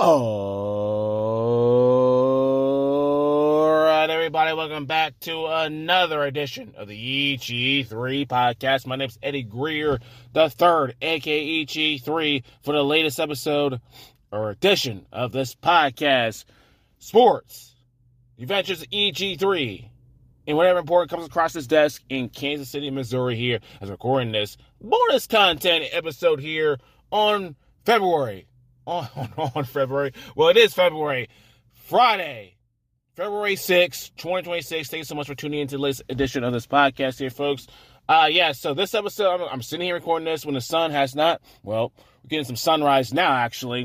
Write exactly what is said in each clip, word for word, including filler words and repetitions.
All right, everybody, welcome back to another edition of the E G three podcast. My name's Eddie Greer the third, aka E G three, for the latest episode or edition of this podcast. Sports, Adventures of E G three, and whatever important comes across this desk in Kansas City, Missouri here as we're recording this bonus content episode here on February. On, on, on February. Well, it is February. Friday, February sixth, twenty twenty-six. Thank you so much for tuning into the latest edition of this podcast here, folks. Uh, yeah, so this episode, I'm, I'm sitting here recording this when the sun has not, well, we're getting some sunrise now, actually.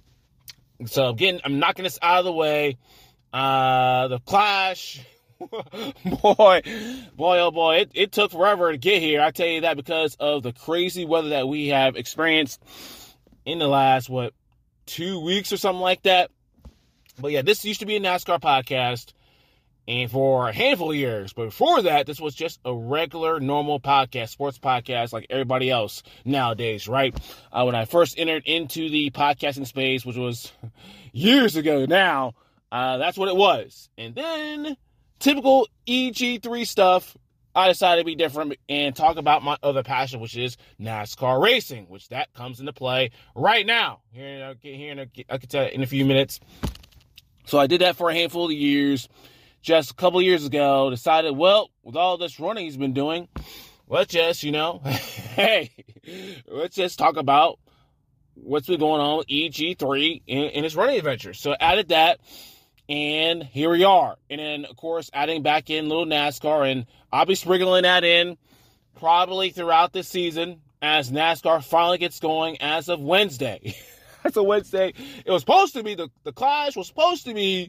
So I'm getting, I'm knocking this out of the way. Uh, the Clash, boy, boy, oh boy, it, it took forever to get here. I tell you that because of the crazy weather that we have experienced in the last, what, two weeks or something like that. But yeah, this used to be a NASCAR podcast and for a handful of years. But before that, this was just a regular, normal podcast, sports podcast like everybody else nowadays, right? Uh, when I first entered into the podcasting space, which was years ago now, uh, that's what it was. And then typical E G three stuff, I decided to be different and talk about my other passion, which is NASCAR racing, which that comes into play right now. Here, here in a, I could tell you in a few minutes. So I did that for a handful of years. Just a couple of years ago, decided, well, with all this running he's been doing, let's just, you know, hey, let's just talk about what's been going on with E G three in, in his running adventures. So I added that. And here we are. And then, of course, adding back in little NASCAR. And I'll be sprinkling that in probably throughout this season as NASCAR finally gets going as of Wednesday. As of Wednesday. It was supposed to be, the, the Clash was supposed to be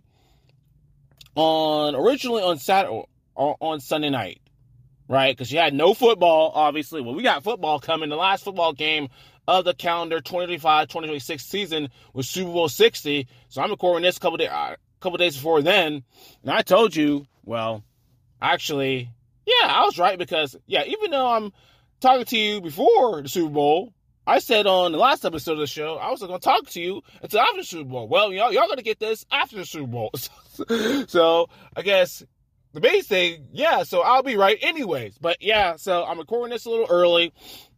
on, originally on Saturday, or on Sunday night. Right? Because you had no football, obviously. Well, we got football coming. The last football game of the calendar twenty twenty-five twenty twenty-six season was Super Bowl sixty. So I'm recording this couple days. Uh, couple days before then, and I told you, well, actually, yeah, I was right because, yeah, even though I'm talking to you before the Super Bowl, I said on the last episode of the show, I was going to talk to you until after the Super Bowl. Well, y'all, y'all going to get this after the Super Bowl. So, I guess the main thing, yeah, so I'll be right anyways. But, yeah, so I'm recording this a little early.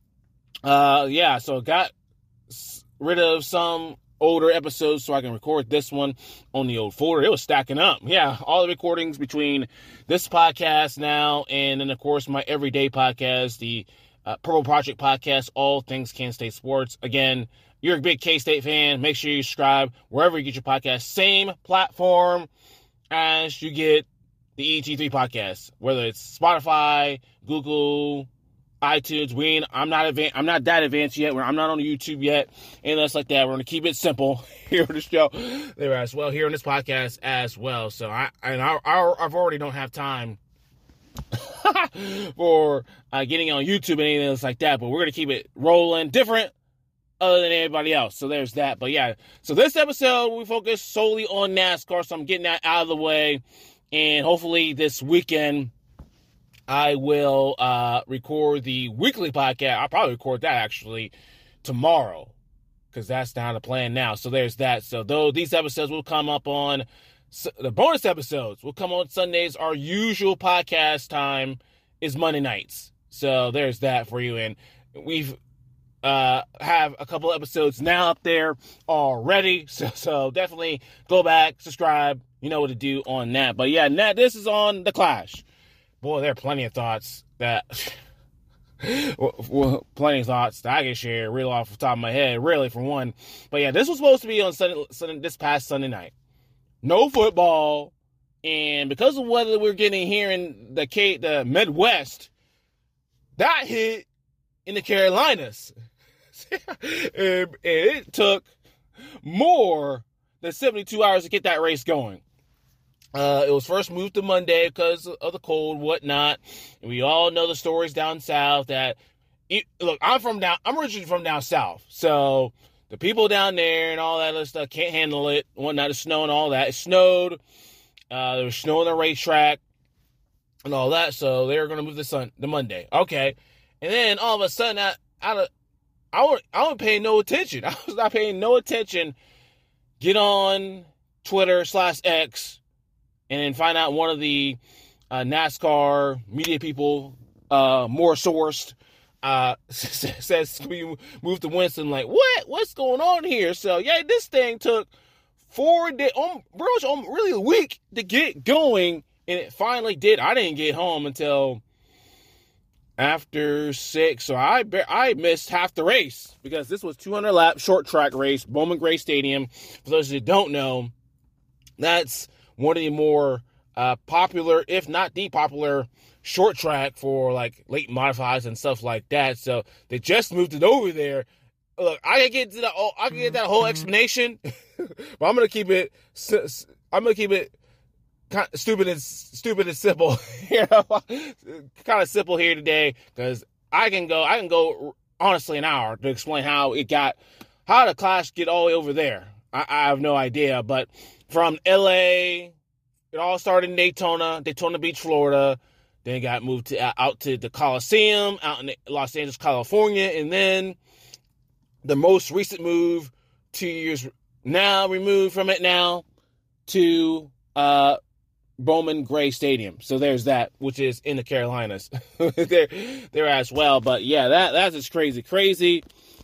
Uh, yeah, so got rid of some older episodes so I can record this one on the old folder. It was stacking up. Yeah, all the recordings between this podcast now and then, of course, my everyday podcast, the uh, Purple Project podcast, all things Kansas State sports. Again, you're a big K-State fan, make sure you subscribe wherever you get your podcast. Same platform as you get the E G three podcast, whether it's Spotify, Google, iTunes. We ain't, I'm not advanced. I'm not that advanced yet. I'm not on YouTube yet, and that's like that. We're gonna keep it simple here on the show, there as well, here on this podcast as well. So I and I, I I've already don't have time for uh, getting on YouTube and anything else like that. But we're gonna keep it rolling, different, other than everybody else. So there's that. But yeah, so this episode we focus solely on NASCAR. So I'm getting that out of the way, and hopefully this weekend I will uh, record the weekly podcast. I'll probably record that actually tomorrow because that's down the plan now. So there's that. So though these episodes will come up on, the bonus episodes will come on Sundays. Our usual podcast time is Monday nights. So there's that for you. And we've uh, have a couple episodes now up there already. So, so definitely go back, subscribe. You know what to do on that. But yeah, now this is on the Clash. Boy, there are plenty of thoughts that, well, plenty of thoughts that I can share real off the top of my head, really, for one. But yeah, this was supposed to be on Sunday, Sunday, this past Sunday night. No football, and because of weather we're getting here in the K, the Midwest, that hit in the Carolinas. and, and it took more than seventy-two hours to get that race going. Uh, it was first moved to Monday because of the cold, whatnot. And we all know the stories down south that, it, look, I'm from down, I'm originally from down south. So the people down there and all that other stuff can't handle it, whatnot, the snow and all that. It snowed. Uh, there was snow on the racetrack and all that. So they were going to move the sun to Monday. Okay. And then all of a sudden, I, I, I, I wasn't paying no attention. I was not paying no attention get on Twitter slash X and then find out one of the uh, NASCAR media people, uh, more sourced, uh, says, can we move to Winston? Like, what? What's going on here? So, yeah, this thing took four days, um, um, really a week to get going, and it finally did. I didn't get home until after six, so I I missed half the race because this was two hundred lap short track race, Bowman Gray Stadium. For those that don't know, that's one of the more uh, popular, if not the popular, short track for like late modifieds and stuff like that. So they just moved it over there. Look, I can get to the I can get that whole explanation, but I'm gonna keep it. I'm gonna keep it kind of stupid and stupid and simple. You know, kind of simple here today because I can go. I can go honestly an hour to explain how it got, how the Clash get all the way over there. I, I have no idea, but from L A, it all started in Daytona, Daytona Beach, Florida. Then it got moved to out to the Coliseum out in Los Angeles, California, and then the most recent move, two years now removed from it now, to uh, Bowman Gray Stadium. So there's that, which is in the Carolinas. there, there as well. But yeah, that that's just crazy, crazy.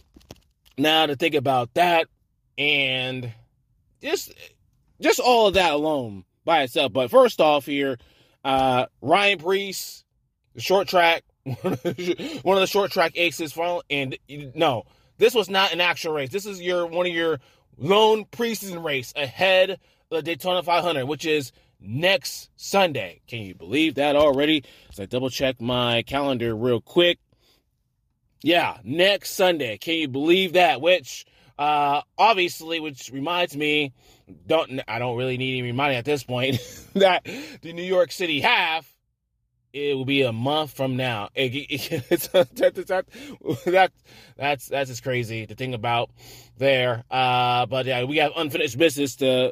Now to think about that and just just all of that alone by itself. But first off here, uh, Ryan Preece, the short track, one of the short track aces, and no. This was not an actual race. This is your one of your lone preseason race ahead of the Daytona five hundred, which is next Sunday. Can you believe that already? So I double check my calendar real quick. Yeah, next Sunday. Can you believe that? Which, uh, obviously, which reminds me, don't I don't really need any reminding at this point that the New York City half, it will be a month from now. It, it, it's, that, that, that, that's that's just crazy to think about there. Uh, but yeah, we have unfinished business to, uh,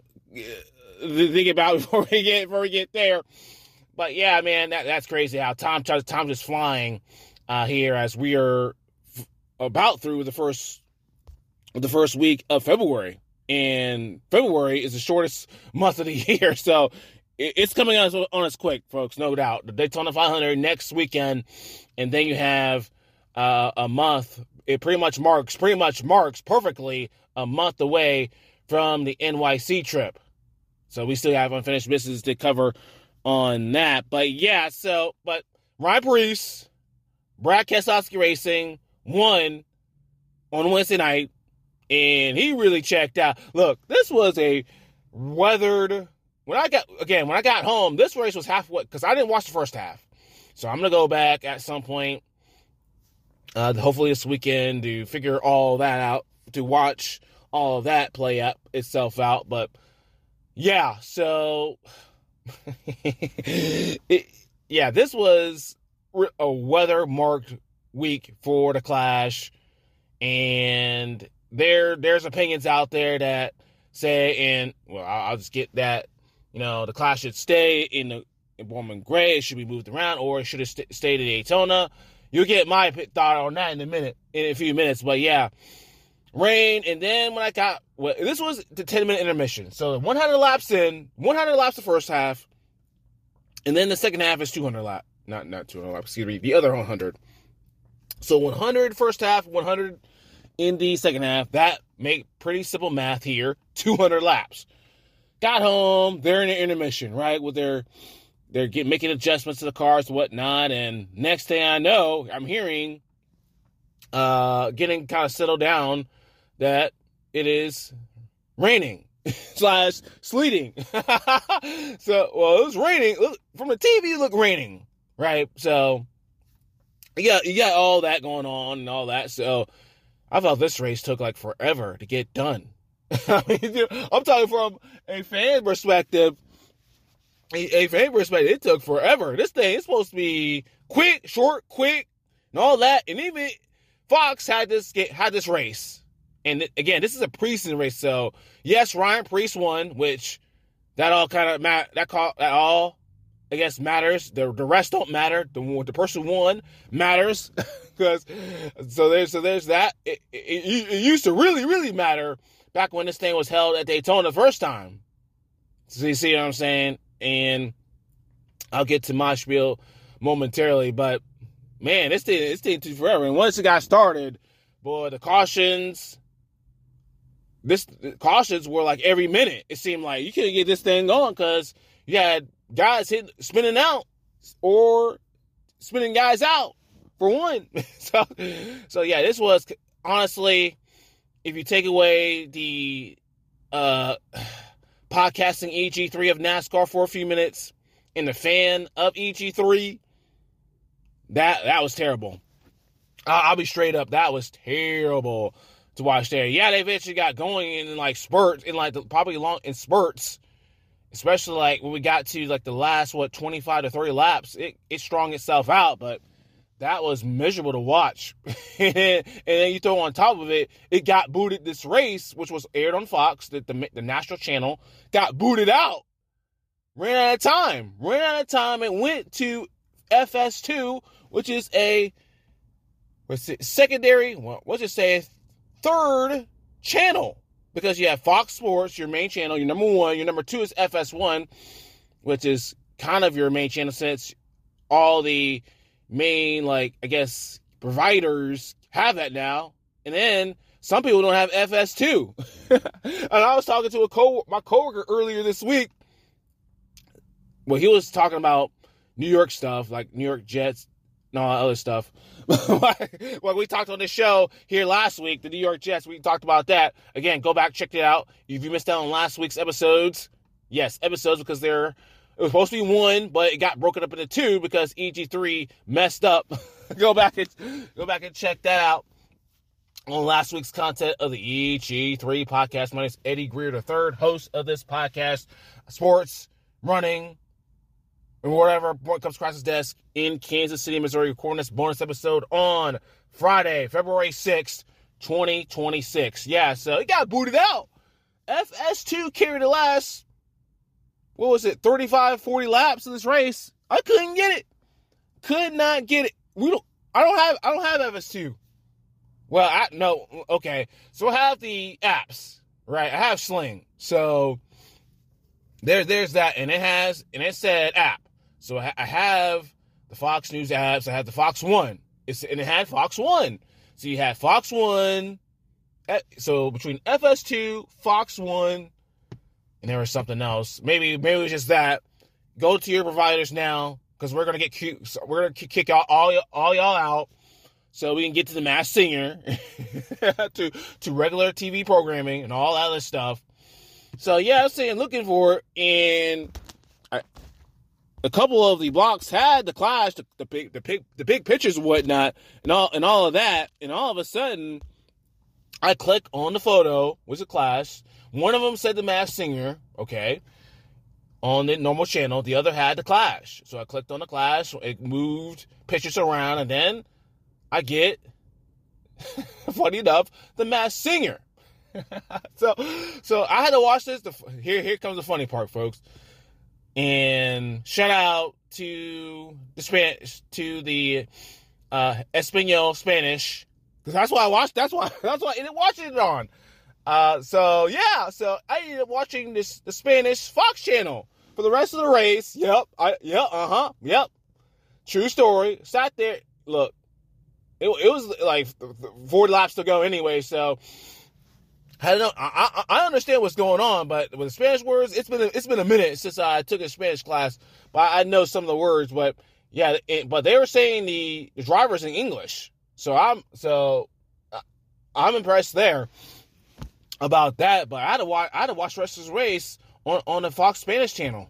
to think about before we get before we get there. But yeah, man, that, that's crazy how time time just flying uh, here as we are f- about through the first the first week of February, and February is the shortest month of the year, so. It's coming on us, on us quick, folks, no doubt. The Daytona five hundred next weekend, and then you have uh, a month. It pretty much marks, pretty much marks perfectly a month away from the N Y C trip. So we still have unfinished business to cover on that. But yeah, so, but Ryan Preece, Brad Keselowski Racing won on Wednesday night, and he really checked out. Look, this was a weathered. When I got, again, when I got home, this race was halfway, because I didn't watch the first half. So I'm going to go back at some point, uh, hopefully this weekend, to figure all that out, to watch all of that play up itself out. But, yeah, so, it, yeah, this was a weather-marked week for the Clash. And there, there's opinions out there that say, and, well, I'll, I'll just get that. You know, the Clash should stay in the in Bowman Gray. It should be moved around, or it should have st- stayed at Daytona. You'll get my thought on that in a minute, in a few minutes. But yeah, rain, and then when I got, well, this was the ten minute intermission. So one hundred laps in, one hundred laps the first half, and then the second half is two hundred laps. Not not two hundred laps. Excuse me, the other one hundred. So one hundred first half, one hundred in the second half. That make pretty simple math here. two hundred laps. Got home, they're in an intermission, right? With their, they're get, making adjustments to the cars and whatnot. And next thing I know, I'm hearing, uh, getting kind of settled down that it is raining slash sleeting. So, well, it was raining. Look, from the T V, it looked raining, right? So, yeah, you got all that going on and all that. So, I thought this race took like forever to get done. I mean, I'm talking from a fan perspective. A, a fan perspective, it took forever. This thing is supposed to be quick, short, quick, and all that. And even Fox had this had this race. And again, this is a preseason race. So yes, Ryan Preece won, which that all kind of ma- that call that all I guess matters. The the rest don't matter. The the person who won matters because so there's so there's that. It, it, it used to really really matter back when this thing was held at Daytona the first time. So you see what I'm saying? And I'll get to my spiel momentarily, but man, this thing, this thing took forever. And once it got started, boy, the cautions, this the cautions were like every minute. It seemed like you couldn't get this thing going because you had guys hit, spinning out or spinning guys out for one. so, so yeah, this was honestly, if you take away the uh, podcasting E G three of NASCAR for a few minutes and the fan of E G three, that that was terrible. I'll, I'll be straight up, that was terrible to watch there. Yeah, they eventually got going in like spurts, in like the, probably long in spurts, especially like when we got to like the last what twenty-five to thirty laps. It it strung itself out, but that was miserable to watch. And then you throw on top of it, it got booted. This race, which was aired on Fox, the, the, the national channel, got booted out. Ran out of time. Ran out of time and went to F S two, which is a what's it, secondary, well, what's it say, third channel. Because you have Fox Sports, your main channel, your number one. Your number two is F S one, which is kind of your main channel since all the main, like, I guess, providers have that now. And then some people don't have F S two. And I was talking to a co my coworker earlier this week. Well, he was talking about New York stuff, like New York Jets and all that other stuff. Well, we talked on this show here last week, the New York Jets. We talked about that. Again, go back, check it out. If you missed out on last week's episodes, yes, episodes, because they're, it was supposed to be one, but it got broken up into two because E G three messed up. go back and go back and check that out on last week's content of the E G three podcast. My name is Eddie Greer, the third host of this podcast, sports, running, and whatever point comes across his desk in Kansas City, Missouri, recording this bonus episode on Friday, February sixth, twenty twenty-six. Yeah, so it got booted out. F S two carried the last, what was it, thirty-five, forty laps of this race. I couldn't get it. Could not get it. We don't, I don't have, I don't have F S two. Well, I, no, okay. So I have the apps, right? I have Sling. So there, there's that, and it has, and it said app. So I have the Fox News apps. I have the Fox One. It's, and it had Fox One. So you had Fox One. So between F S two, Fox One, and there was something else. Maybe maybe it was just that. Go to your providers now, because we're gonna get cute. We're gonna kick all all, all y'all out, so we can get to the Masked Singer, to to regular T V programming and all that other stuff. So yeah, I was saying looking for it, and I, a couple of the blocks had the Clash, the, the big, the big, the big pictures and whatnot, and all, and all of that. And all of a sudden, I click on the photo, was a Clash. One of them said the Masked Singer, okay, on the normal channel. The other had the Clash. So I clicked on the Clash. It moved pictures around, and then I get, funny enough, the Masked Singer. so, so I had to watch this. The, here, here comes the funny part, folks. And shout out to the Spanish, to the uh, Espanol Spanish, because that's why I watched. That's why. That's why I ended up watching it on. Uh, so yeah, so I ended up watching this the Spanish Fox channel for the rest of the race. Yep, I yep, uh huh, yep. True story. Sat there. Look, it it was like forty laps to go anyway. So I don't know. I, I I understand what's going on, but with the Spanish words, it's been a, it's been a minute since I took a Spanish class, but I know some of the words. But yeah, it, but they were saying the, the drivers in English, so I'm so I'm impressed there about that. But I had to watch I had to watch the rest of this race on on the Fox Spanish channel.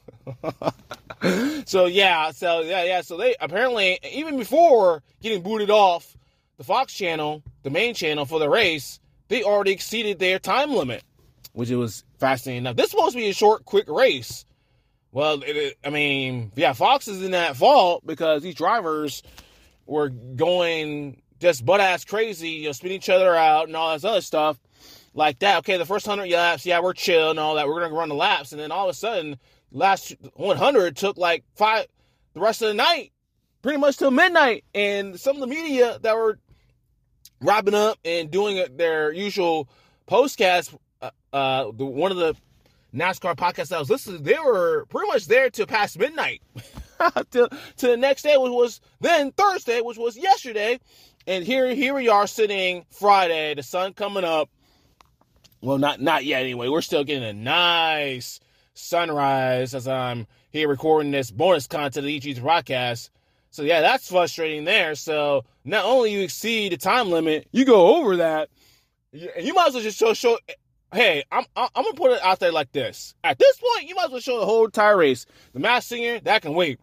so yeah, so yeah, yeah. So they apparently, even before getting booted off the Fox channel, the main channel for the race, they already exceeded their time limit, which it was fascinating enough. This is supposed to be a short, quick race. Well, it, it, I mean, yeah, Fox is in that fault because these drivers were going just butt-ass crazy, you know, spinning each other out and all this other stuff like that. Okay, the first one hundred laps, yeah, we're chill and all that. We're going to run the laps. And then all of a sudden, last one hundred took like five, the rest of the night, pretty much till midnight. And some of the media that were wrapping up and doing their usual Postcast, uh, uh, the, one of the NASCAR podcasts I was listening to, they were pretty much there till past midnight. to, to the next day, which was then Thursday, which was yesterday. And here, here we are sitting Friday, the sun coming up. Well, not, not yet anyway. We're still getting a nice sunrise as I'm here recording this bonus content of the E G podcast. So yeah, that's frustrating there. So not only you exceed the time limit, you go over that. You, you might as well just show, show, hey, I'm, I'm, I'm going to put it out there like this. At this point, you might as well show the whole entire race. The Masked Singer, that can wait.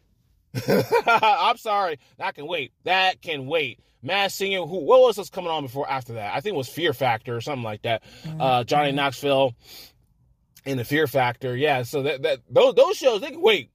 I'm sorry, that can wait. That can wait. Masked Singer, who, what was this coming on before, after that? I think it was Fear Factor or something like that. Uh, Johnny Knoxville and the Fear Factor. Yeah, so that, that those, those shows, they can wait.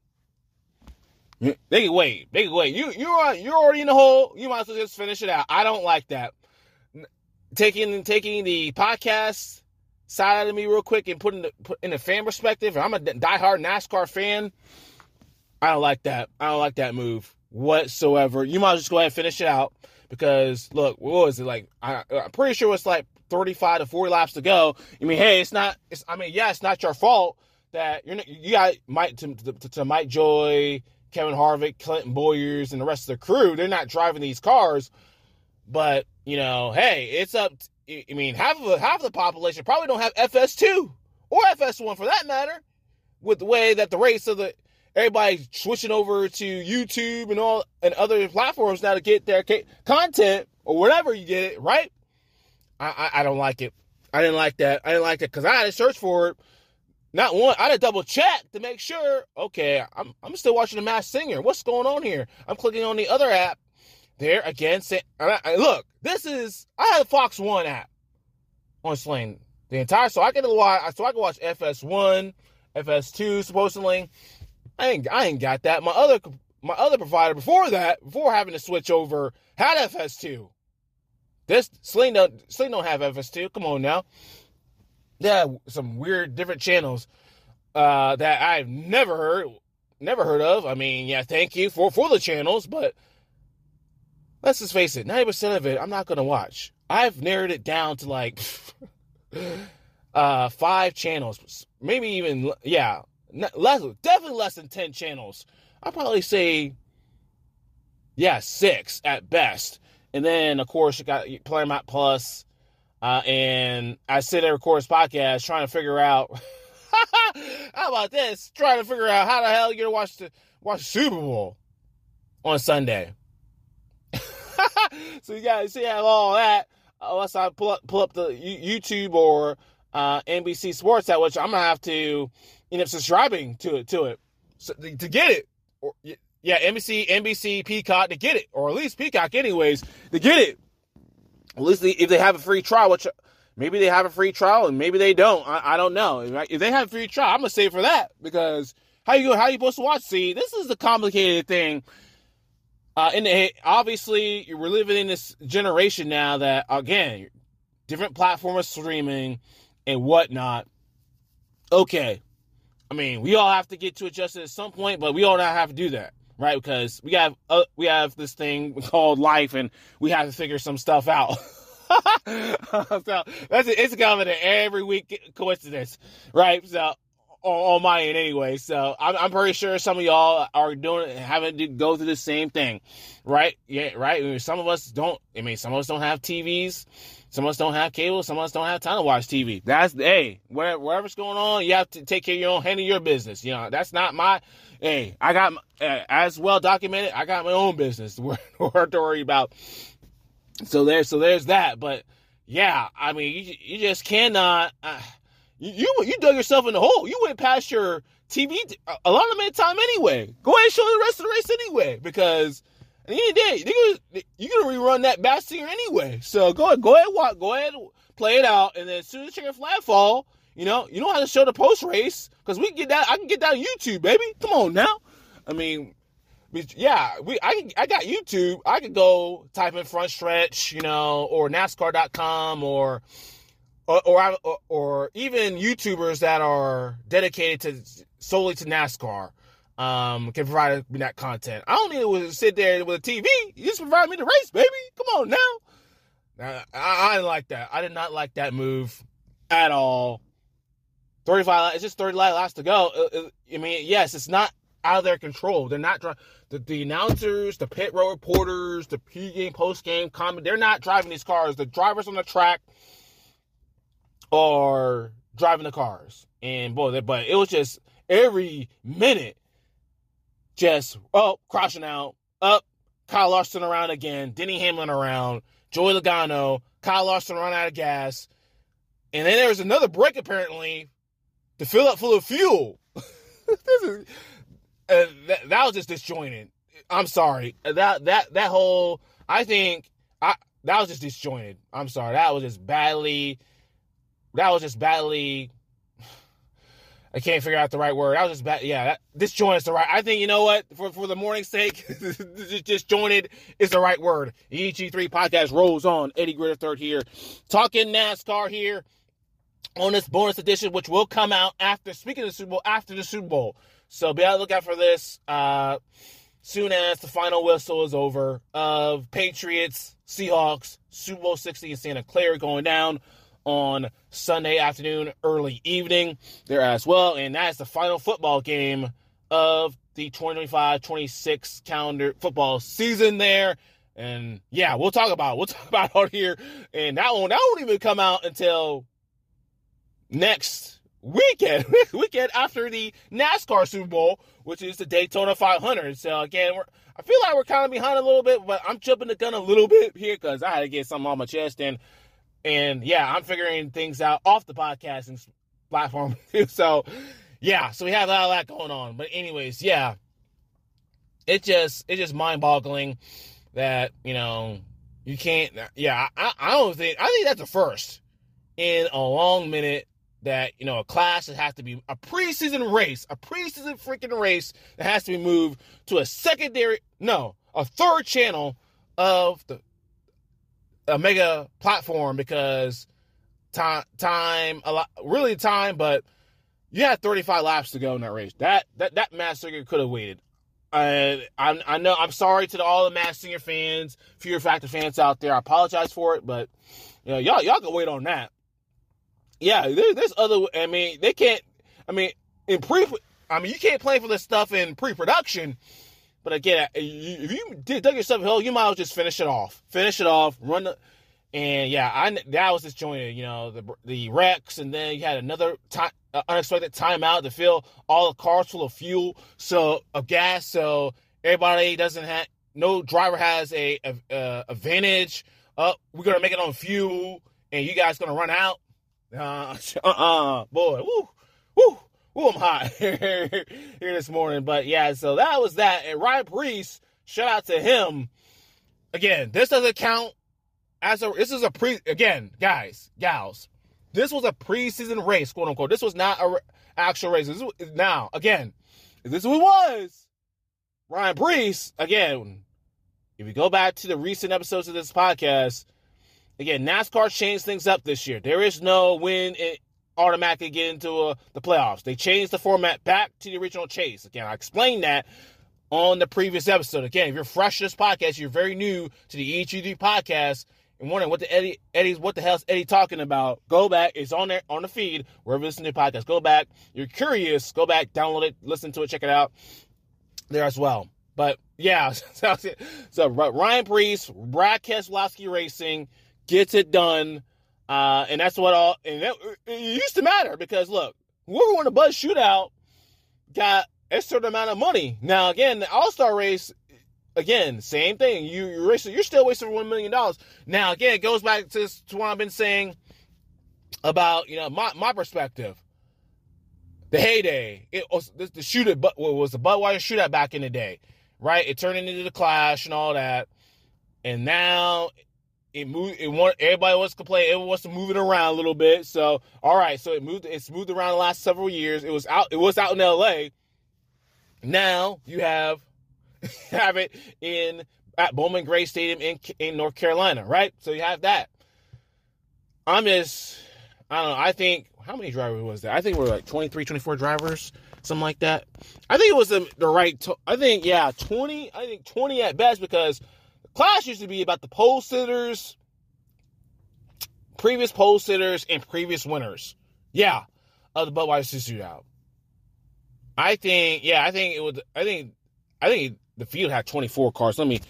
They can wait. They can wait. You, you're, you're already in the hole. You might as well just finish it out. I don't like that. Taking, taking the podcast side of me real quick and putting the, put in a fan perspective. I'm a diehard NASCAR fan. I don't like that. I don't like that move whatsoever. You might as well just go ahead and finish it out because, look, what was it like? I, I'm pretty sure it's like thirty-five to forty laps to go. I mean, hey, it's not. It's, I mean, yeah, it's not your fault that you're. Not, you got Mike to, to, to Mike Joy, Kevin Harvick, Clinton Boyers, and the rest of the crew. They're not driving these cars, but you know, hey, it's up. To, I mean, half of the, half of the population probably don't have F S two or F S one for that matter. With the way that the race of the everybody's switching over to YouTube and all and other platforms now to get their content or whatever you get it, right? I, I, I don't like it. I didn't like that. I didn't like it because I had to search for it. Not one. I had to double check to make sure. Okay, I'm I'm still watching The Masked Singer. What's going on here? I'm clicking on the other app there again. Say, I, I, look, this is I had a Fox One app on Sling the entire so I can watch so I can watch F S one, F S two supposedly. I ain't, I ain't got that. My other my other provider before that, before having to switch over, had F S two. This Sling don't Sling don't have F S two. Come on now. They have some weird different channels uh, that I've never heard never heard of. I mean, yeah, thank you for, for the channels, but let's just face it, ninety percent of it I'm not gonna watch. I've narrowed it down to like uh, five channels, maybe even yeah. Less, definitely less than ten channels. I'll probably say, yeah, six at best. And then, of course, you got Paramount Plus, uh, and I sit there, record this podcast, trying to figure out, how about this? Trying to figure out how the hell you're gonna watch the watch the Super Bowl on Sunday. So you got to see how all that. Unless I pull up pull up the YouTube or uh, N B C Sports, at which I'm gonna have to end up subscribing to it to it so, to get it. Or, yeah, N B C, N B C, Peacock to get it, or at least Peacock, anyways, to get it. At least if they have a free trial, which maybe they have a free trial and maybe they don't. I, I don't know. If they have a free trial, I'm gonna say for that because how you how you supposed to watch? See, this is the complicated thing. Uh, and the, obviously, we're living in this generation now that again, different platforms streaming and whatnot. Okay. I mean, we all have to get to adjust it at some point, but we all not have to do that, right? Because we have uh, we have this thing called life, and we have to figure some stuff out. So that's it. It's coming to every week coincidence, right? So on, on my end, anyway. So I'm, I'm pretty sure some of y'all are doing having to go through the same thing, right? Yeah, right. I mean, some of us don't. I mean, some of us don't have T Vs. Some of us don't have cable. Some of us don't have time to watch T V. That's, hey, whatever, whatever's going on, you have to take care of your own, handle your business. You know, that's not my, hey, I got, uh, as well documented, I got my own business to worry about. So there, so there's that. But yeah, I mean, you, you just cannot, uh, you, you, you dug yourself in the hole. You went past your T V a lot of minute time anyway. Go ahead and show the rest of the race anyway, because at the end of the day, gonna, you're going to rerun that Masked Singer anyway. So go ahead, go ahead, walk, go ahead, play it out. And then as soon as the chicken flag fall, you know, you know how to show the post race because we can get that. I can get that on YouTube, baby. Come on now. I mean, yeah, we. I I got YouTube. I could go type in front stretch, you know, or NASCAR dot com or or or, or, or even YouTubers that are dedicated to solely to NASCAR. Um, can provide me that content. I don't need to sit there with a T V. You just provide me the race, baby. Come on now. I, I, I didn't like that. I did not like that move at all. thirty-five, it's just thirty laps to go. I mean, yes, it's not out of their control. They're not driving. The, the announcers, the pit road reporters, the pre-game, post-game comment, they're not driving these cars. The drivers on the track are driving the cars. And, boy, but it was just every minute just, oh, crashing out, up, Kyle Larson around again, Denny Hamlin around, Joey Logano, Kyle Larson run out of gas. And then there was another break, apparently, to fill up full of fuel. this is, uh, that, that was just disjointed. I'm sorry. That that that whole, I think, I that was just disjointed. I'm sorry. That was just badly, that was just badly, I can't figure out the right word. That was just bad. Yeah, that, disjointed is the right. I think, you know what? For for the morning's sake, disjointed is the right word. The E G three podcast rolls on. Eddie Greer the third here. Talking NASCAR here on this bonus edition, which will come out after, speaking of the Super Bowl, after the Super Bowl. So be on the lookout for this uh, soon as the final whistle is over of Patriots, Seahawks, Super Bowl sixty in Santa Clara going down on Sunday afternoon, early evening there as well. And that's the final football game of the twenty twenty-five twenty-six calendar football season there. And yeah, we'll talk about it. We'll talk about it out here. And that one, that won't even come out until next weekend, weekend after the NASCAR Super Bowl, which is the Daytona five hundred. So again, we're, I feel like we're kind of behind a little bit, but I'm jumping the gun a little bit here because I had to get something on my chest. And, and yeah, I'm figuring things out off the podcasting platform. So yeah, so we have all that going on. But anyways, yeah, it just, it's just mind boggling that, you know, you can't, yeah, I, I don't think, I think that's a first in a long minute. That, you know, a class that has to be a preseason race, a preseason freaking race that has to be moved to a secondary, no, a third channel of the a mega platform because time, time, a lot, really time, but you had thirty-five laps to go in that race. That that that Matt Singer could have waited. Uh, I I know I'm sorry to the, all the Matt Singer fans, Fear Factor fans out there. I apologize for it, but you know, y'all y'all can wait on that. Yeah, there, there's other, I mean, they can't, I mean, in pre, I mean, you can't play for this stuff in pre-production, but again, if you did dug yourself a hole, you might as well just finish it off. Finish it off, run the, and yeah, I, that was disjointed, you know, the the wrecks, and then you had another time, uh, unexpected timeout to fill all the cars full of fuel, so, of gas, so everybody doesn't have, no driver has a, a, a advantage, uh, we're going to make it on fuel, and you guys going to run out. Uh, uh-uh, boy, woo, woo, woo, I'm hot here this morning, but yeah, so that was that, and Ryan Preece, shout out to him, again, this doesn't count as a, this is a pre, again, guys, gals, this was a preseason race, quote unquote, this was not a actual race, this was, now, again, if this is what it was, Ryan Preece, again, if you go back to the recent episodes of this podcast, again, NASCAR changed things up this year. There is no win and automatically get into uh, the playoffs. They changed the format back to the original chase. Again, I explained that on the previous episode. Again, if you're fresh to this podcast, you're very new to the E G D podcast and wondering what the Eddie, Eddie's, what the hell's Eddie talking about, go back. It's on there on the feed wherever you listen to the podcast. Go back. You're curious, go back, download it, listen to it, check it out there as well. But yeah, so, so Ryan Preece, Brad Keselowski Racing gets it done, uh, and that's what all, and that, it used to matter, because look, whoever won the Buzz Shootout got a certain amount of money. Now, again, the All-Star race, again, same thing, you, you're, racing, you're still wasting one million dollars. Now, again, it goes back to, to what I've been saying about, you know, my, my perspective. The heyday, it was the, the shootout, but what was the Budweiser Shootout back in the day, right? It turned into the Clash and all that, and now It moved. It want everybody wants to play. Everyone wants to move it around a little bit. So, all right. So it moved. It's moved around the last several years. It was out. It was out in L A. Now you have have it in at Bowman Gray Stadium in in North Carolina, right? So you have that. I'm just. I don't know. I think how many drivers was there? I think we were like twenty-three, twenty-four drivers, something like that. I think it was the, the right. To, I think yeah, twenty. I think twenty at best, because Clash used to be about the pole sitters previous pole sitters and previous winners. Yeah, of the Budweiser Shootout. I think, yeah, I think it was, I think, I think the field had twenty-four cars. Let me,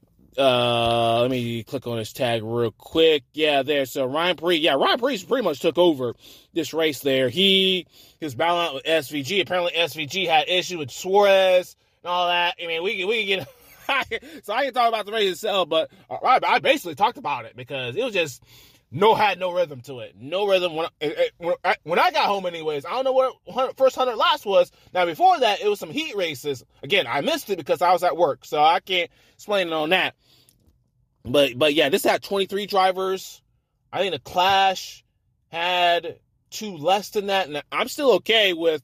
uh, let me click on this tag real quick. Yeah, there. So Ryan Preece, yeah, Ryan Preece pretty much took over this race there. He, he was battling out with S V G. Apparently S V G had issues with Suarez and all that. I mean, we can, we can get, so I can talk about the race itself, but I, I basically talked about it because it was just, no, had no rhythm to it. No rhythm. When I, when I, when I got home anyways, I don't know what first one hundred laps was. Now, before that, it was some heat races. Again, I missed it because I was at work, so I can't explain it on that. But, but yeah, this had twenty-three drivers. I think the Clash had two less than that. And I'm still okay with,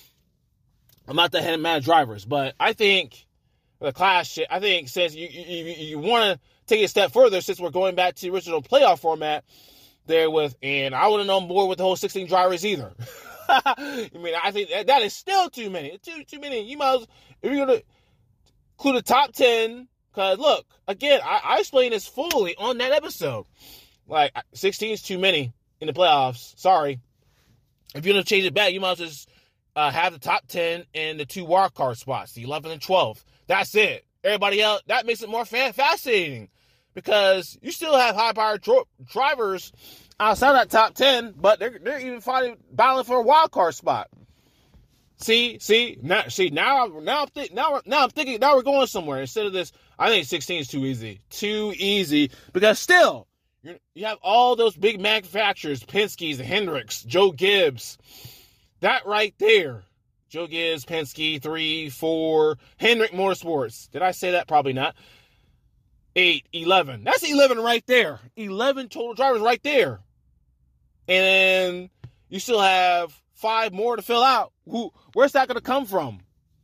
I'm not the head man of drivers, but I think the Clash, I think since you, you, you want to take it a step further, since we're going back to the original playoff format there with, and I wouldn't on board with the whole sixteen drivers either. I mean, I think that, that is still too many. Too too many. You might as well, if you're going to include the top ten, because look, again, I, I explained this fully on that episode. Like, sixteen is too many in the playoffs. Sorry. If you're going to change it back, you might as well just uh, have the top ten and the two wild card spots, the eleven and twelve. That's it. Everybody else, that makes it more fan- fascinating because you still have high-powered dro- drivers outside that top ten, but they're they're even fighting, battling for a wild card spot. See, see, now, see, now, now, I'm th- now, now I'm thinking, now we're going somewhere instead of this. I think sixteen is too easy, too easy because still, you're, you have all those big manufacturers, Penske's, Hendricks, Joe Gibbs, that right there. Joe Gibbs, Penske, three, four, Hendrick Motorsports. Did I say that? Probably not. Eight, eleven. That's eleven right there. eleven total drivers right there. And you still have five more to fill out. Who? Where's that going to come from?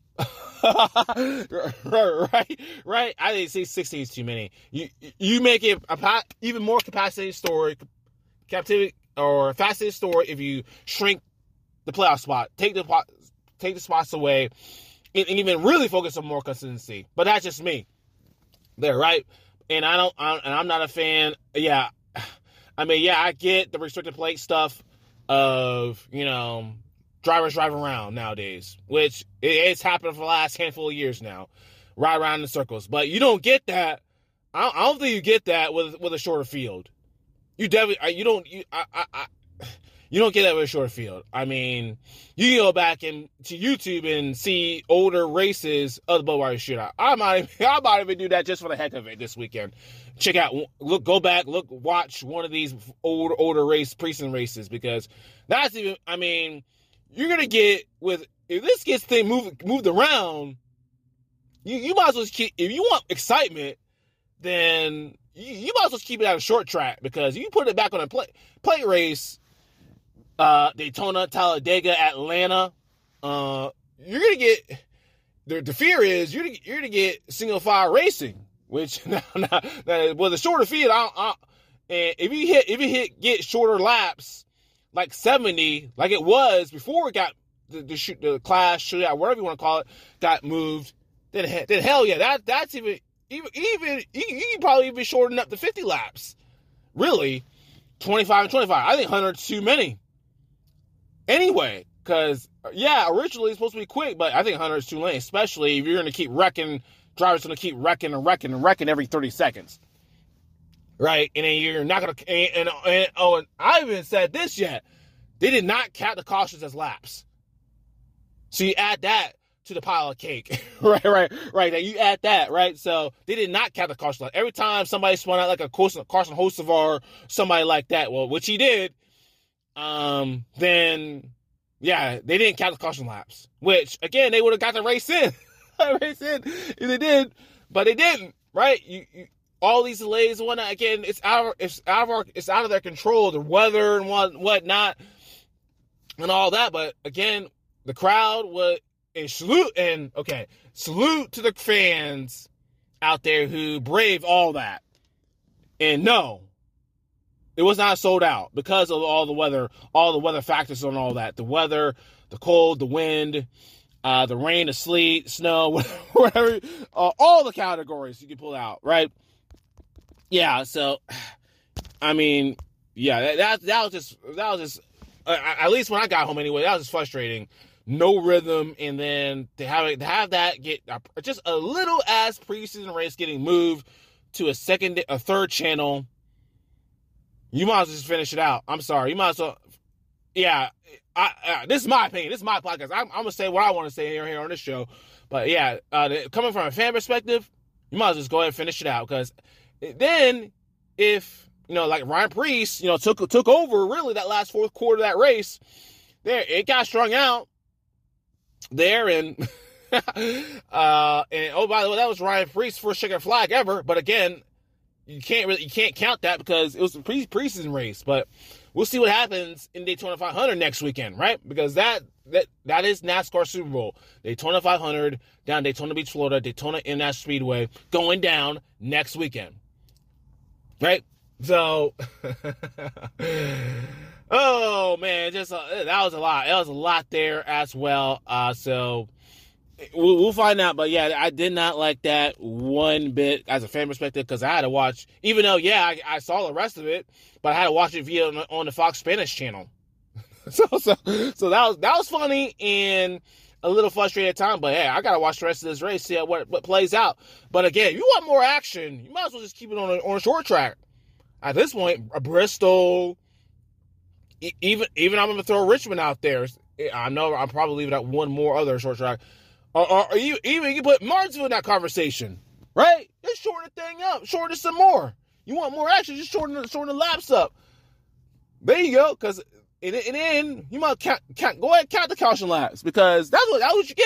right, right. I didn't say sixteen is too many. You you make it a even more capacity story, captivity or fascinating story if you shrink the playoff spot, take the take the spots away, and, and even really focus on more consistency. But that's just me. There, right? And I don't, I, and I'm not a fan. Yeah, I mean, yeah, I get the restricted plate stuff of, you know, drivers driving around nowadays, which it, it's happened for the last handful of years now, ride around in circles. But you don't get that. I don't, I don't think you get that with with a shorter field. You definitely, you don't, you, I, I, I You don't get that with a short field. I mean, you can go back and to YouTube and see older races of the Budweiser Shootout. I might, I might even do that just for the heck of it this weekend. Check out, look, go back, look, watch one of these older, older race precinct races because that's even. I mean, you're gonna get with if this gets thing moved moved around. You you might as well keep if you want excitement, then you, you might as well keep it at a short track because you put it back on a play plate race. Uh, Daytona, Talladega, Atlanta. Uh, you're gonna get the, the fear is you're you're gonna get single file racing, which now, now, now with a shorter field, I, I, and if you hit if you hit get shorter laps like seventy, like it was before it got the the, shoot, the class shootout, whatever you want to call it, got moved, then then hell yeah, that that's even even even you, you can probably even shorten up to fifty laps. Really, twenty-five and twenty-five. I think one hundred is too many. Anyway, because, yeah, originally it's supposed to be quick, but I think one hundred is too late, especially if you're going to keep wrecking, drivers going to keep wrecking and wrecking and wrecking every thirty seconds. Right? And then you're not going to, and, and, and, oh, and I haven't said this yet. They did not count the cautions as laps. So you add that to the pile of cake. right, right, right. Now you add that, right? So they did not count the caution. Every time somebody spun out like a Carson, Carson Hocevar, somebody like that, well, which he did, Um, then, yeah, they didn't count the caution laps, which, again, they would have got the race in. race in if they did, but they didn't, right? You, you, all these delays and whatnot, again, it's out of, it's out of our, it's out of their control, the weather and what, whatnot, and all that, but, again, the crowd would, and salute, and, okay, salute to the fans out there who brave all that, and no, it was not sold out because of all the weather, all the weather factors and all that. The weather, the cold, the wind, uh, the rain, the sleet, snow, whatever, uh, all the categories you can pull out, right? Yeah, so, I mean, yeah, that, that that was just that was just uh, at least when I got home anyway, that was just frustrating. No rhythm, and then to have it, to have that get uh, just a little ass preseason race getting moved to a second, a third channel. You might as well just finish it out. I'm sorry, you might as well. Yeah, I, uh, this is my opinion. This is my podcast. I'm, I'm gonna say what I want to say here, here on this show. But yeah, uh, coming from a fan perspective, you might as well just go ahead and finish it out, because then if you know, like Ryan Preece, you know, took took over really that last fourth quarter of that race, there it got strung out. There and uh and oh, by the way, that was Ryan Preece's first checkered flag ever. But again, you can't really you can't count that because it was a pre preseason race. But we'll see what happens in Daytona five hundred next weekend, right? Because that that that is NASCAR Super Bowl. Daytona five hundred down Daytona Beach, Florida, Daytona International Speedway going down next weekend, right? So. Oh, man, just uh, that was a lot. That was a lot there as well. Uh, so we'll, we'll find out. But, yeah, I did not like that one bit as a fan perspective, because I had to watch, even though, yeah, I, I saw the rest of it, but I had to watch it via on the, on the Fox Spanish channel. so so, so that, was, that was funny and a little frustrating at time. But, hey, I got to watch the rest of this race, see how, what, what plays out. But, again, if you want more action, you might as well just keep it on a, on a short track. At this point, a Bristol... Even even I'm going to throw Richmond out there. I know I'm probably leaving out one more other short track. Or, or, or you, even you put Martinsville in that conversation, right? Just shorten the thing up. Shorten it some more. You want more action, just shorten, shorten the laps up. There you go. Because and then you might count, count, go ahead and count the caution laps, because that's what, that's what you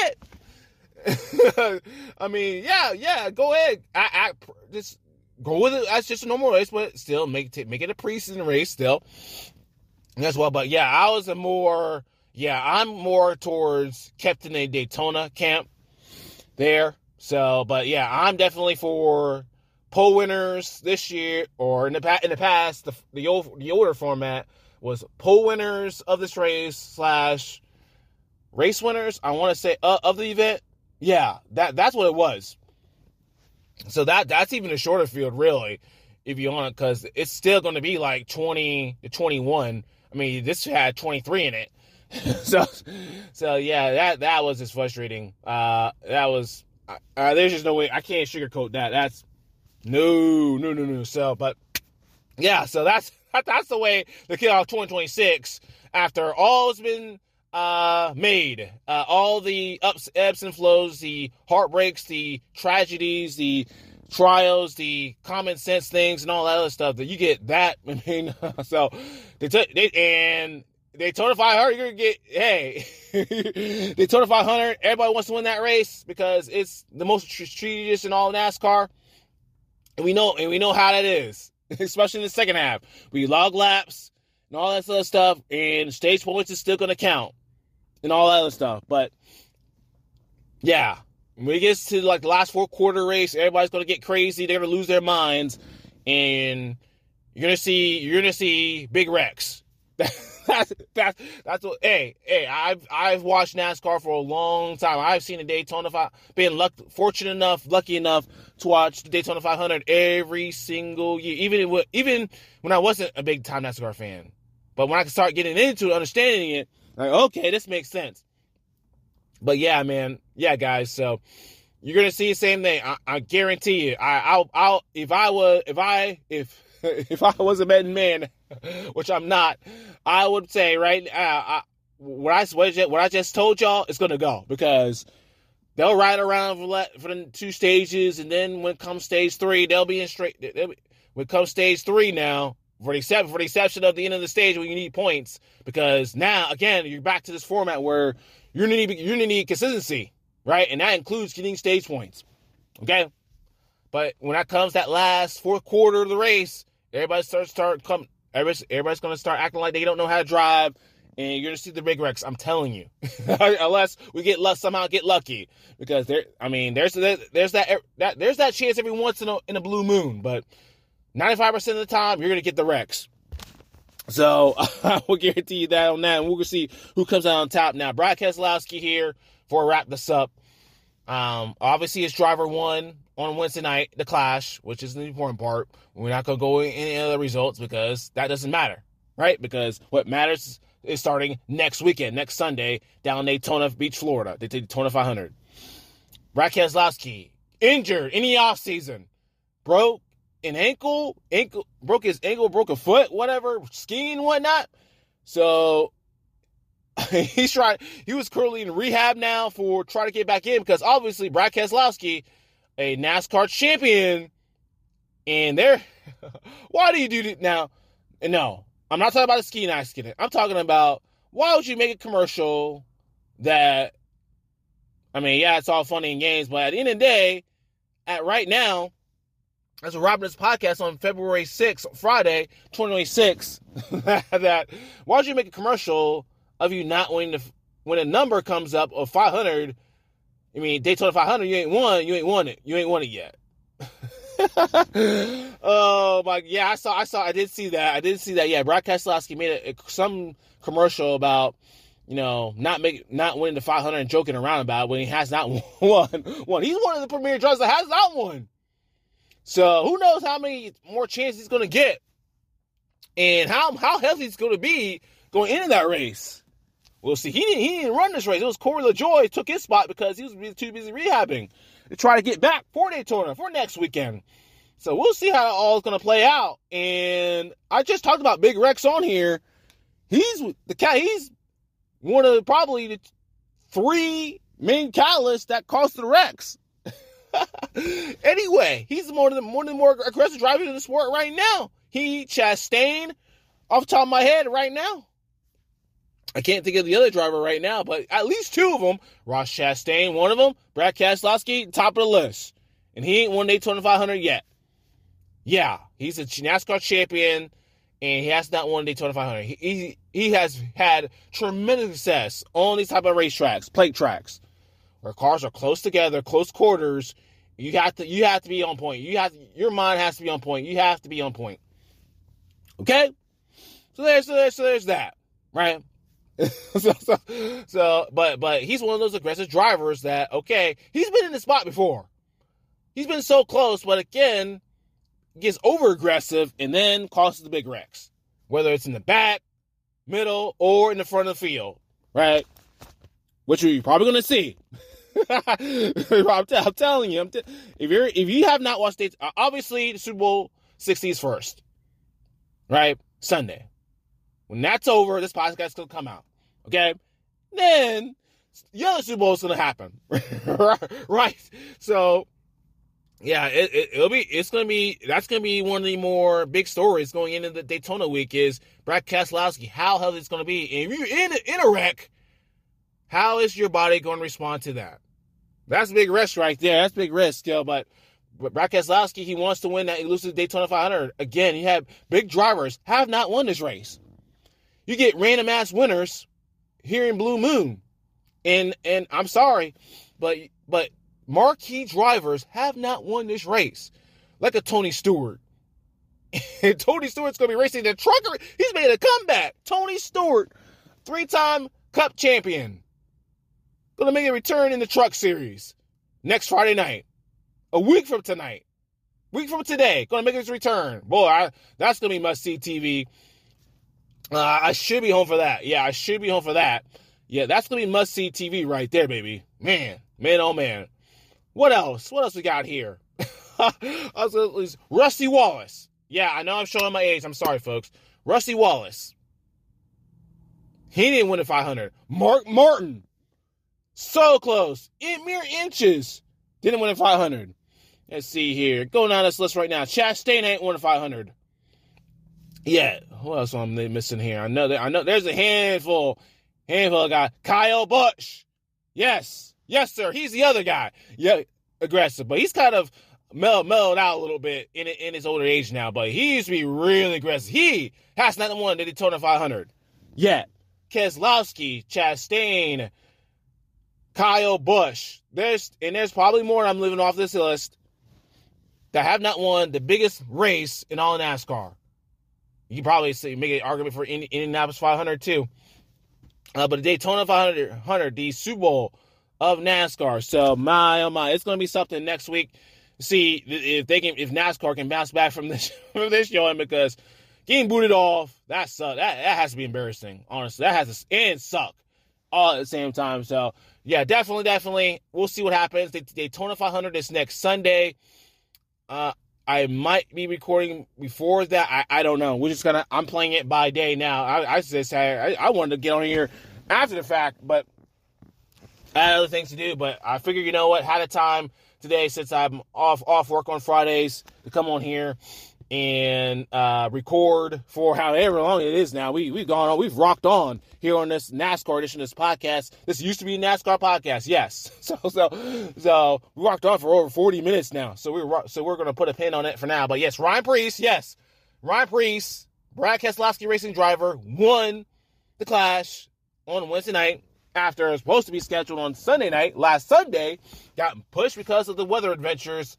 get. I mean, yeah, yeah, go ahead. I, I just go with it. That's just a normal race, but still make it, make it a preseason race still. As well, but yeah, I was a more, yeah, I'm more towards Captain A Daytona camp there. So, but yeah, I'm definitely for pole winners this year, or in the past, in the past, the the old the older format was pole winners of this race slash race winners. I want to say uh, of the event, yeah, that that's what it was. So that that's even a shorter field, really, if you want it, because it's still going to be like twenty to twenty-one. I mean, this had twenty-three in it. so, so yeah, that, that was just frustrating. Uh, that was, uh, there's just no way, I can't sugarcoat that. That's, no, no, no, no. So, but, yeah, so that's, that, that's the way to kill off twenty twenty-six after all's been, uh, made. Uh, all the ups, ebbs and flows, the heartbreaks, the tragedies, the trials, the common sense things, and all that other stuff, that you get that. I mean, so they took they and Daytona five hundred. You're gonna get hey, Daytona five hundred. Everybody wants to win that race because it's the most prestigious in all of NASCAR, and we know and we know how that is, especially in the second half. We log laps and all that other stuff, and stage points is still gonna count and all that other stuff. But yeah. When it gets to like the last four quarter race, everybody's gonna get crazy. They're gonna lose their minds, and you're gonna see you're gonna see big wrecks. that's that's that's what. Hey, hey, I've I've watched NASCAR for a long time. I've seen the Daytona five. Been luck, fortunate enough, lucky enough to watch the Daytona five hundred every single year. Even even when I wasn't a big time NASCAR fan, but when I could start getting into it, understanding it, like okay, this makes sense. But yeah, man, yeah, guys. So you're gonna see the same thing. I, I guarantee you. I, I'll, I'll. If I was, if I, if, if I was a betting man, which I'm not, I would say right. Uh, I, what I what I just told y'all is gonna go, because they'll ride around for, for the two stages, and then when it comes stage three, they'll be in straight. They'll be, when it comes stage three now, for the exception for the exception of the end of the stage where you need points, because now again you're back to this format where you're gonna need you're gonna need consistency, right? And that includes getting stage points. Okay? But when that comes that last fourth quarter of the race, everybody starts start come everybody's, everybody's gonna start acting like they don't know how to drive, and you're gonna see the big wrecks, I'm telling you. Unless we get somehow get lucky. Because there I mean there's there's that that there's that chance every once in a in a blue moon, but ninety-five percent of the time you're gonna get the wrecks. So I will guarantee you that on that, and we'll see who comes out on top. Now, Brad Keselowski here for wrap this up. Um, obviously, it's driver one on Wednesday night, the Clash, which is the important part. We're not going to go into any other results because that doesn't matter. right? Because what matters is starting next weekend, next Sunday, down in Daytona Beach, Florida. They take Daytona five hundred. Brad Keselowski, injured in the offseason. Broke an ankle, ankle, broke his ankle, broke a foot, whatever, skiing and whatnot. So he's trying, he was currently in rehab now for trying to get back in because obviously Brad Keselowski, a NASCAR champion, and they're, why do you do that now? No, I'm not talking about a skiing accident. I'm talking about why would you make a commercial that, I mean, yeah, it's all funny and games, but at the end of the day, at right now, as we're wrapping this podcast on February sixth, Friday, twenty twenty-six, that why would you make a commercial of you not winning the, when a number comes up of five hundred, I mean, Daytona five hundred, you ain't won, you ain't won it, you ain't won it yet. Oh my, yeah, I saw, I saw, I did see that, I did see that, yeah, Brad Keselowski made a, a, some commercial about, you know, not make, not winning the five hundred and joking around about it when he has not won, won. He's one of the premier drivers that has not won. So who knows how many more chances he's going to get and how how healthy he's going to be going into that race. We'll see. He didn't, he didn't run this race. It was Corey LaJoie took his spot because he was too busy rehabbing to try to get back for Daytona for next weekend. So we'll see how it all is going to play out. And I just talked about Big Rex on here. He's the cat. He's one of probably the three main catalysts that caused the wrecks. Anyway, he's one of the one of the more aggressive drivers in the sport right now. He, Chastain, off the top of my head right now. I can't think of the other driver right now, but at least two of them. Ross Chastain, one of them. Brad Keselowski, top of the list. And he ain't won Daytona five hundred yet. Yeah, he's a NASCAR champion, and he has not won Daytona five hundred. He, he, he has had tremendous success on these type of racetracks, plate tracks, where cars are close together, close quarters. You have to, you have to be on point. You have to, your mind has to be on point. You have to be on point. Okay? So there's, so there's, so there's that, right? so, so, so, but, but he's one of those aggressive drivers that, okay, he's been in the spot before. He's been so close, but again, gets over aggressive and then causes the big wrecks. Whether it's in the back, middle, or in the front of the field, right? Which you're probably going to see. I'm, t- I'm telling you, I'm t- if you're if you have not watched it, obviously the Super Bowl sixty is first, right? Sunday. When that's over, this podcast is gonna come out. Okay, then the other Super Bowl is gonna happen, right? So, yeah, it, it, it'll be it's gonna be that's gonna be one of the more big stories going into the Daytona week is Brad Keselowski. How healthy it's gonna be, and if you're in in a wreck, how is your body going to respond to that? That's a big risk right there. That's a big risk, yo. But, but Brad Keselowski, he wants to win that elusive Daytona five hundred. Again, you have big drivers have not won this race. You get random ass winners here in Blue Moon, and and I'm sorry, but but marquee drivers have not won this race, like a Tony Stewart. And Tony Stewart's gonna be racing the trucker. He's made a comeback. Tony Stewart, three-time Cup champion. Going to make a return in the Truck Series next Friday night. A week from tonight. Week from today. Going to make his return. Boy, I, that's going to be must-see T V. Uh, I should be home for that. Yeah, I should be home for that. Yeah, that's going to be must-see T V right there, baby. Man, man, oh, man. What else? What else we got here? Rusty Wallace. Yeah, I know I'm showing my age. I'm sorry, folks. Rusty Wallace. He didn't win the five hundred. Mark Martin. So close. In mere inches. Didn't win the five hundred. Let's see here. Going down this list right now. Chastain ain't won the five hundred. Yeah. Who else am I missing here? I know that, I know there's a handful. Handful of guys. Kyle Busch. Yes. Yes, sir. He's the other guy. Yeah. Aggressive. But he's kind of mellowed, mellowed out a little bit in, in his older age now. But he used to be really aggressive. He has not won the Daytona five hundred yet. Keselowski, Chastain, Kyle Busch. There's and there's probably more I'm leaving off this list that have not won the biggest race in all of NASCAR. You can probably say, make an argument for Indianapolis five hundred too. Uh, but the Daytona five hundred, the Super Bowl of NASCAR. So my oh my, it's going to be something next week. See if they can, if NASCAR can bounce back from this from this showing, because getting booted off, that sucks. That, that has to be embarrassing, honestly. That has to and suck all at the same time. So, yeah, definitely, definitely. We'll see what happens. Daytona five hundred is next Sunday. Uh, I might be recording before that. I, I don't know. We're just going to, I'm playing it by day now. I, I just I, I wanted to get on here after the fact, but I had other things to do. But I figured, you know what, had a time today since I'm off off work on Fridays to come on here and uh, record for however long it is now. We, we've gone on, we've rocked on here on this NASCAR edition of this podcast. This used to be a NASCAR podcast, yes. So so so we rocked on for over forty minutes now. So we're so we're going to put a pin on it for now. But yes, Ryan Preece, yes. Ryan Preece, Brad Keselowski racing driver, won the Clash on Wednesday night after it was supposed to be scheduled on Sunday night. Last Sunday, got pushed because of the weather adventures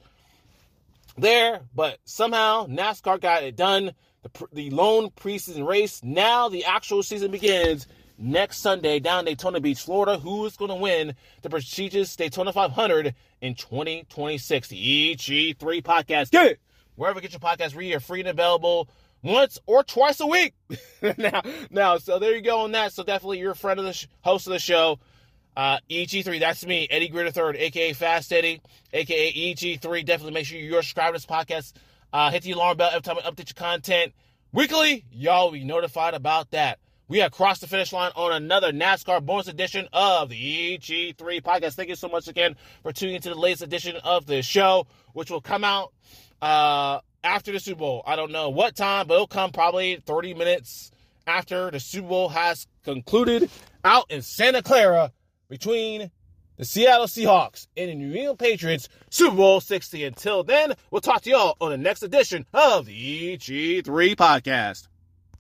there, but somehow NASCAR got it done. The, the lone preseason race. Now the actual season begins next Sunday down in Daytona Beach, Florida. Who is going to win the prestigious Daytona five hundred in twenty twenty-six? The E G three podcast. Get it! Wherever you get your podcast, we are free and available once or twice a week. now, now, so there you go on that. So definitely you're a friend of the sh- host of the show. Uh, E G three, that's me, Eddie Greer the third, a k a. Fast Eddie, a k a. E G three. Definitely make sure you're subscribed to this podcast. Uh, hit the alarm bell every time I update your content weekly. Y'all will be notified about that. We have crossed the finish line on another NASCAR bonus edition of the E G three podcast. Thank you so much again for tuning into the latest edition of the show, which will come out uh, after the Super Bowl. I don't know what time, but it'll come probably thirty minutes after the Super Bowl has concluded out in Santa Clara, between the Seattle Seahawks and the New England Patriots, Super Bowl sixty. Until then, we'll talk to y'all on the next edition of the E G three podcast.